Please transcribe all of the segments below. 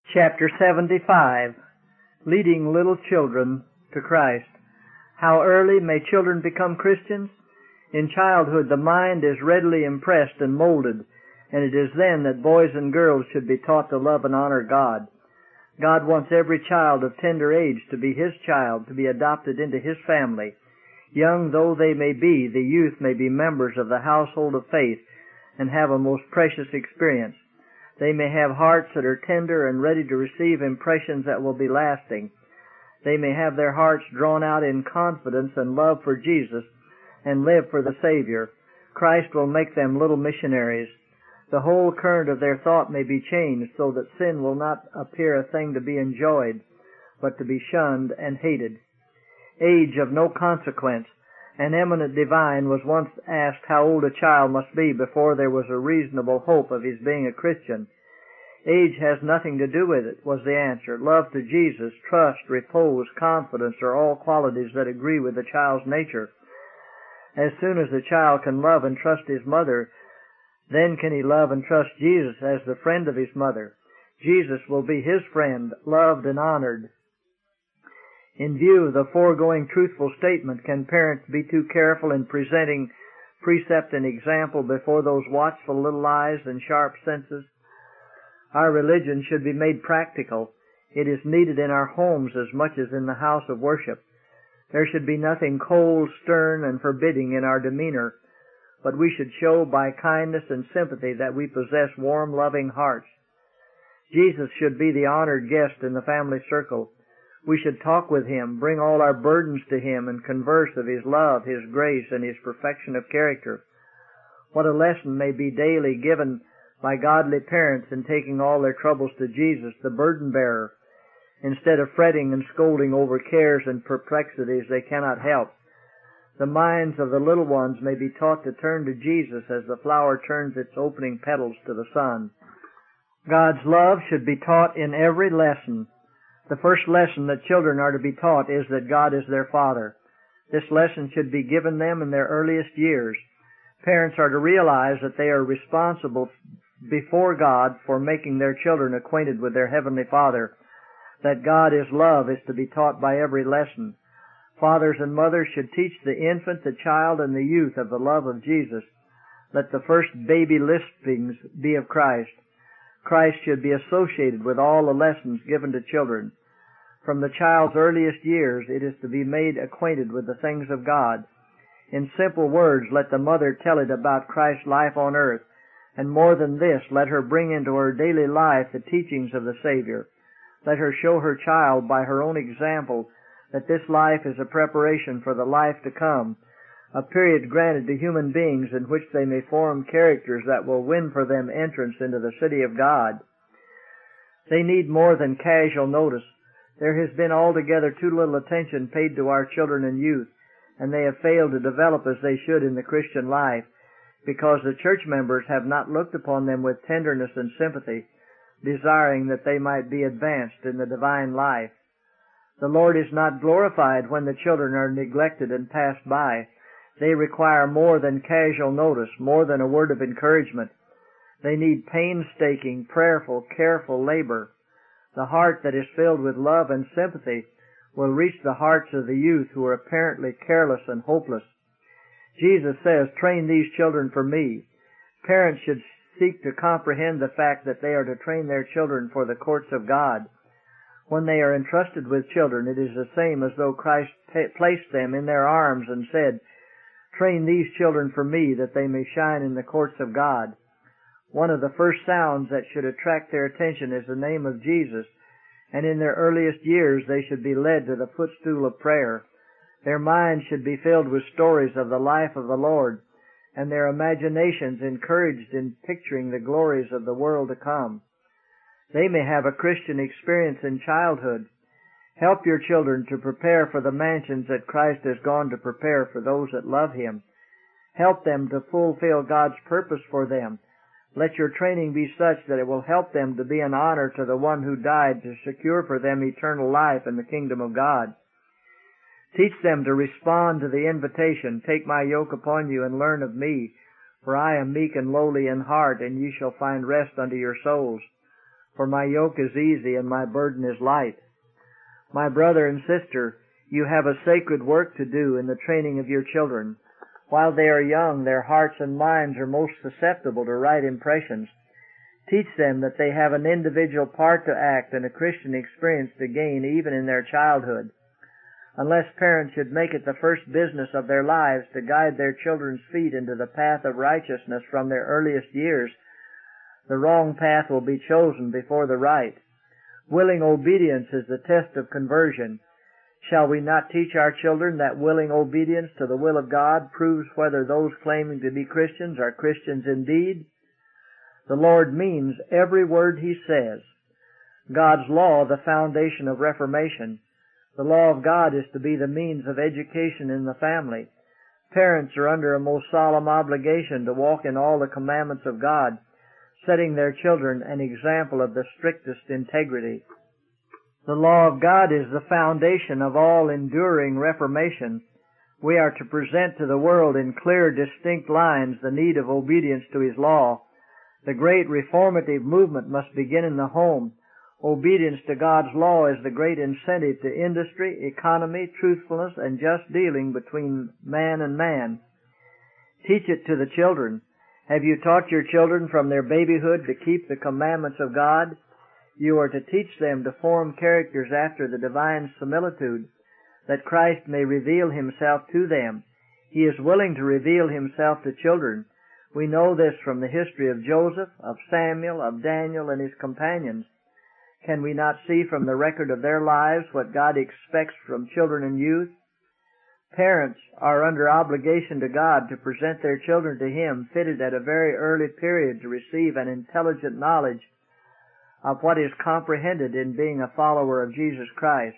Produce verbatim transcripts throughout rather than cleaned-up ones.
Chapter seventy-five, Leading Little Children to Christ. How early may children become Christians? In childhood the mind is readily impressed and molded, and it is then that boys and girls should be taught to love and honor God. God wants every child of tender age to be His child, to be adopted into His family. Young though they may be, the youth may be members of the household of faith and have a most precious experience. They may have hearts that are tender and ready to receive impressions that will be lasting. They may have their hearts drawn out in confidence and love for Jesus and live for the Savior. Christ will make them little missionaries. The whole current of their thought may be changed so that sin will not appear a thing to be enjoyed, but to be shunned and hated. Age of no consequence. An eminent divine was once asked how old a child must be before there was a reasonable hope of his being a Christian. Age has nothing to do with it, was the answer. Love to Jesus, trust, repose, confidence are all qualities that agree with the child's nature. As soon as the child can love and trust his mother, then can he love and trust Jesus as the friend of his mother. Jesus will be his friend, loved and honored. In view of the foregoing truthful statement, can parents be too careful in presenting precept and example before those watchful little eyes and sharp senses? Our religion should be made practical. It is needed in our homes as much as in the house of worship. There should be nothing cold, stern, and forbidding in our demeanor, but we should show by kindness and sympathy that we possess warm, loving hearts. Jesus should be the honored guest in the family circle. We should talk with Him, bring all our burdens to Him, and converse of His love, His grace, and His perfection of character. What a lesson may be daily given by godly parents in taking all their troubles to Jesus, the burden-bearer, instead of fretting and scolding over cares and perplexities they cannot help. The minds of the little ones may be taught to turn to Jesus as the flower turns its opening petals to the sun. God's love should be taught in every lesson. The first lesson that children are to be taught is that God is their Father. This lesson should be given them in their earliest years. Parents are to realize that they are responsible before God for making their children acquainted with their Heavenly Father. That God is love is to be taught by every lesson. Fathers and mothers should teach the infant, the child, and the youth of the love of Jesus. Let the first baby lispings be of Christ. Christ should be associated with all the lessons given to children. From the child's earliest years, it is to be made acquainted with the things of God. In simple words, let the mother tell it about Christ's life on earth, and more than this, let her bring into her daily life the teachings of the Savior. Let her show her child by her own example that this life is a preparation for the life to come, a period granted to human beings in which they may form characters that will win for them entrance into the city of God. They need more than casual notice. There has been altogether too little attention paid to our children and youth, and they have failed to develop as they should in the Christian life, because the church members have not looked upon them with tenderness and sympathy, desiring that they might be advanced in the divine life. The Lord is not glorified when the children are neglected and passed by. They require more than casual notice, more than a word of encouragement. They need painstaking, prayerful, careful labor. The heart that is filled with love and sympathy will reach the hearts of the youth who are apparently careless and hopeless. Jesus says, "Train these children for me." Parents should seek to comprehend the fact that they are to train their children for the courts of God. When they are entrusted with children, it is the same as though Christ placed them in their arms and said, "Train these children for me, that they may shine in the courts of God." One of the first sounds that should attract their attention is the name of Jesus, and in their earliest years they should be led to the footstool of prayer. Their minds should be filled with stories of the life of the Lord, and their imaginations encouraged in picturing the glories of the world to come. They may have a Christian experience in childhood. Help your children to prepare for the mansions that Christ has gone to prepare for those that love Him. Help them to fulfill God's purpose for them. Let your training be such that it will help them to be an honor to the one who died to secure for them eternal life in the kingdom of God. Teach them to respond to the invitation, "Take my yoke upon you and learn of me, for I am meek and lowly in heart, and ye shall find rest unto your souls." for my yoke is easy and my burden is light. My brother and sister, you have a sacred work to do in the training of your children. While they are young, their hearts and minds are most susceptible to right impressions. Teach them that they have an individual part to act and a Christian experience to gain even in their childhood. Unless parents should make it the first business of their lives to guide their children's feet into the path of righteousness from their earliest years, the wrong path will be chosen before the right. Willing obedience is the test of conversion. Shall we not teach our children that willing obedience to the will of God proves whether those claiming to be Christians are Christians indeed? The Lord means every word He says. God's law, the foundation of reformation. The law of God is to be the means of education in the family. Parents are under a most solemn obligation to walk in all the commandments of God, setting their children an example of the strictest integrity. The law of God is the foundation of all enduring reformation. We are to present to the world in clear, distinct lines the need of obedience to His law. The great reformative movement must begin in the home. Obedience to God's law is the great incentive to industry, economy, truthfulness, and just dealing between man and man. Teach it to the children. Have you taught your children from their babyhood to keep the commandments of God? You are to teach them to form characters after the divine similitude, that Christ may reveal Himself to them. He is willing to reveal Himself to children. We know this from the history of Joseph, of Samuel, of Daniel, and his companions. Can we not see from the record of their lives what God expects from children and youth? Parents are under obligation to God to present their children to Him fitted at a very early period to receive an intelligent knowledge of what is comprehended in being a follower of Jesus Christ.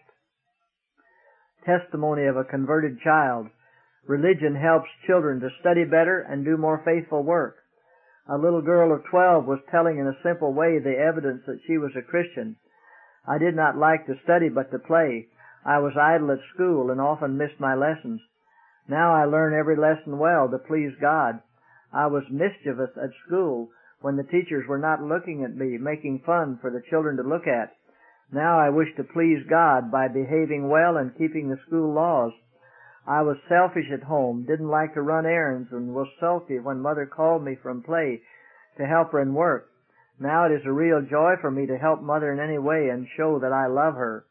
Testimony of a converted child. Religion helps children to study better and do more faithful work. A little girl of twelve was telling in a simple way the evidence that she was a Christian. I did not like to study but to play. I was idle at school and often missed my lessons. Now I learn every lesson well to please God. I was mischievous at school when the teachers were not looking at me, making fun for the children to look at. Now I wish to please God by behaving well and keeping the school laws. I was selfish at home, didn't like to run errands, and was sulky when Mother called me from play to help her in work. Now it is a real joy for me to help Mother in any way and show that I love her.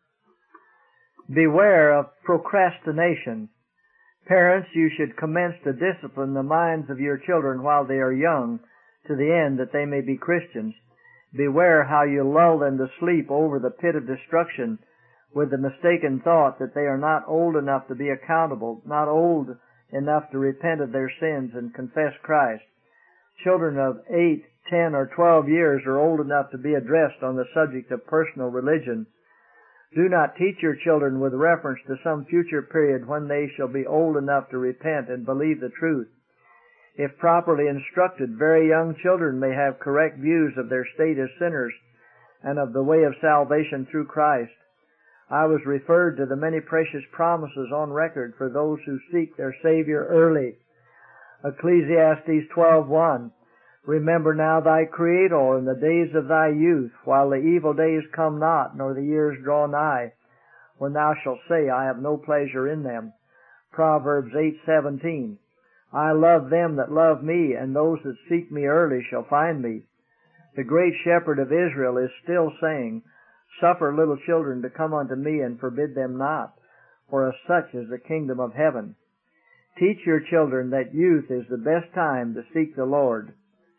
Beware of procrastination. Parents, you should commence to discipline the minds of your children while they are young, to the end that they may be Christians. Beware how you lull them to sleep over the pit of destruction, with the mistaken thought that they are not old enough to be accountable, not old enough to repent of their sins and confess Christ. Children of eight, ten, or twelve years are old enough to be addressed on the subject of personal religion. Do not teach your children with reference to some future period when they shall be old enough to repent and believe the truth. If properly instructed, very young children may have correct views of their state as sinners and of the way of salvation through Christ. I was referred to the many precious promises on record for those who seek their Savior early. Ecclesiastes twelve one. Remember now thy Creator in the days of thy youth, while the evil days come not, nor the years draw nigh, when thou shalt say, I have no pleasure in them. Proverbs eight seventeen. I love them that love me, and those that seek me early shall find me. The great shepherd of Israel is still saying, Suffer little children to come unto me, and forbid them not, for of such is the kingdom of heaven. Teach your children that youth is the best time to seek the Lord.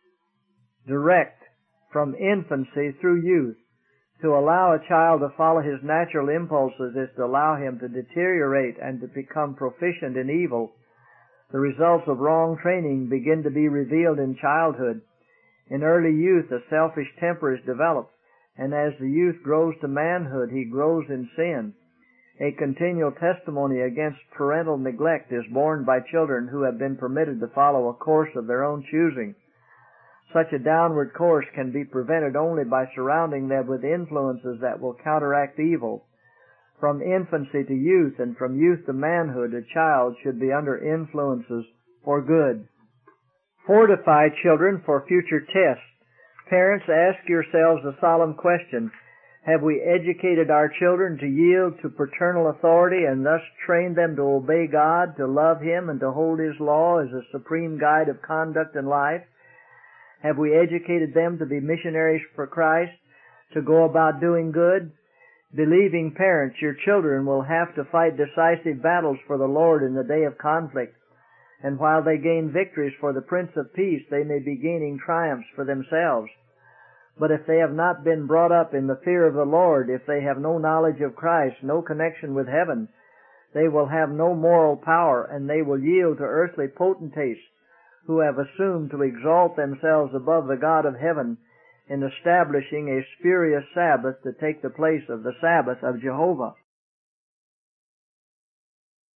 Direct from infancy through youth. To allow a child to follow his natural impulses is to allow him to deteriorate and to become proficient in evil. The results of wrong training begin to be revealed in childhood. In early youth, a selfish temper is developed, and as the youth grows to manhood, he grows in sin. A continual testimony against parental neglect is borne by children who have been permitted to follow a course of their own choosing. Such a downward course can be prevented only by surrounding them with influences that will counteract evil. From infancy to youth and from youth to manhood, a child should be under influences for good. Fortify children for future tests. Parents, ask yourselves the solemn question, have we educated our children to yield to paternal authority and thus trained them to obey God, to love Him, and to hold His law as a supreme guide of conduct and life? Have we educated them to be missionaries for Christ, to go about doing good? Believing parents, your children will have to fight decisive battles for the Lord in the day of conflict. And while they gain victories for the Prince of Peace, they may be gaining triumphs for themselves. But if they have not been brought up in the fear of the Lord, if they have no knowledge of Christ, no connection with heaven, they will have no moral power, and they will yield to earthly potentates who have assumed to exalt themselves above the God of heaven in establishing a spurious Sabbath to take the place of the Sabbath of Jehovah.